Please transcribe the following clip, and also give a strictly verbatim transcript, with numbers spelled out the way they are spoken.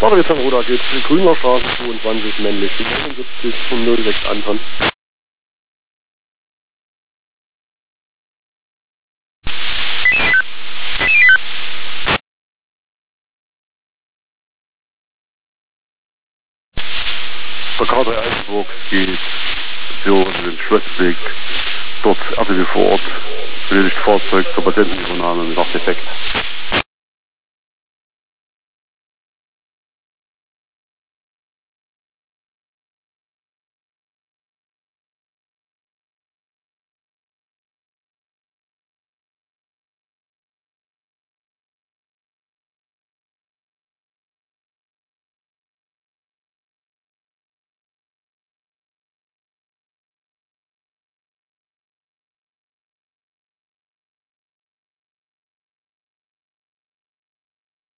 Batteriezahn Roda geht Grüner Straße zweiundzwanzig männlich neunundsiebzig und null sechs Anton. Der K drei Eisenburg geht für den Schlössweg, dort R T W vor Ort, benötigt Fahrzeug zur Patientenübernahme mit Nachteffekt.